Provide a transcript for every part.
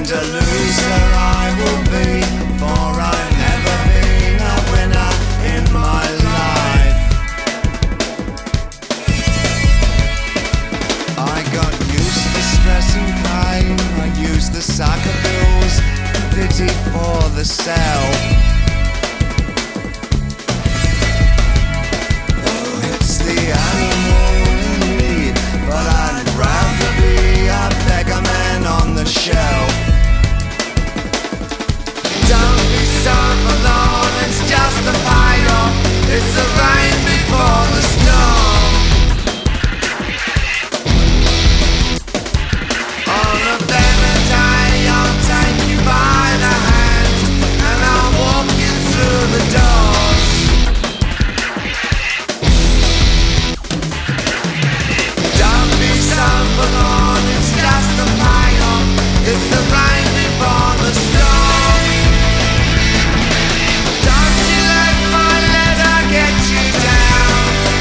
And a loser I will be, for I've never been a winner in my life. I got used to stress and pain, I used the sucker bills and pity for the self. Oh, it's the animal in me, but I'd rather be a beggar man on the shelf. Don't be so forlorn, it's just a fire. It's the rain before the storm. On a better day I'll take you by the hand, and I'll walk you through the doors. Don't be so forlorn, it's just a fire. It's the rain before the storm. Don't you let my letter get you down.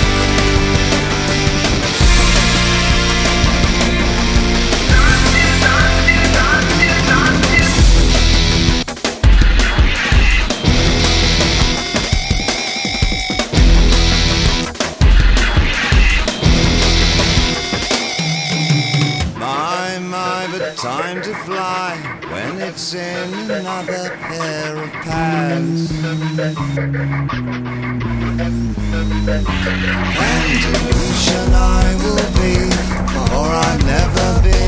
My, but time to fly when it's in another pair of pants. And illusion I will be, for I've never been